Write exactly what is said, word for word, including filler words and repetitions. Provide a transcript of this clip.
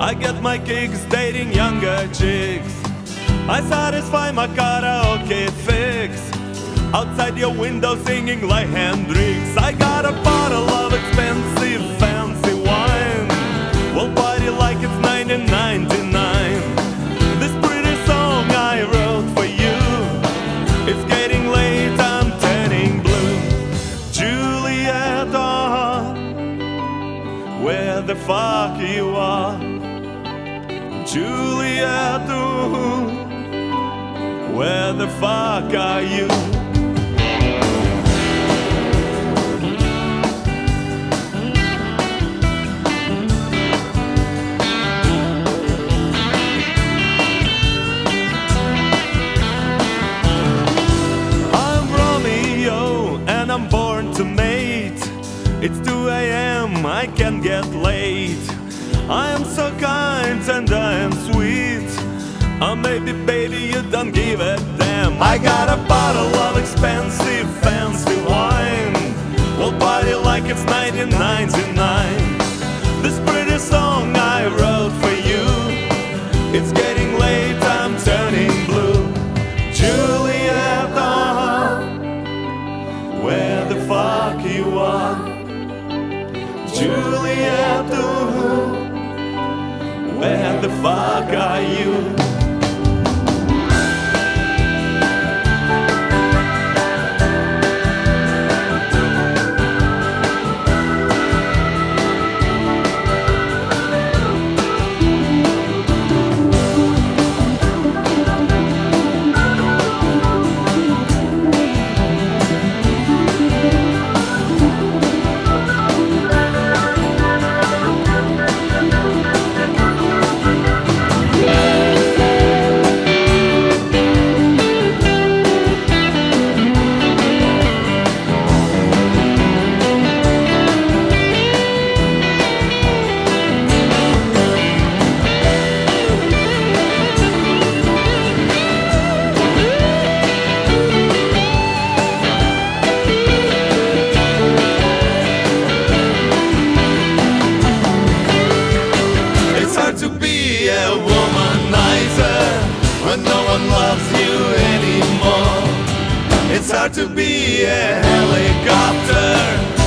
I get my kicks dating younger chicks. I satisfy my karaoke fix outside your window singing like Hendrix. I got a bottle of expensive fancy wine. We'll party like it's nineteen ninety-nine. This pretty song I wrote for you. It's getting late, I'm turning blue. Juliet, uh, where the fuck you are? Juliet, ooh, where the fuck are you? I'm Romeo and I'm born to mate. It's two a m, I can't get late. I am so kind and I am sweet. Oh, maybe, baby, you don't give a damn. I got a bottle of expensive fancy wine. We'll party like it's nineteen ninety-nine. This pretty song I wrote for you. It's getting late, I'm turning blue. Juliet, uh, where the fuck you are? Juliet, ooh, where the fuck are you? To be a womanizer when no one loves you anymore. It's hard to be a helicopter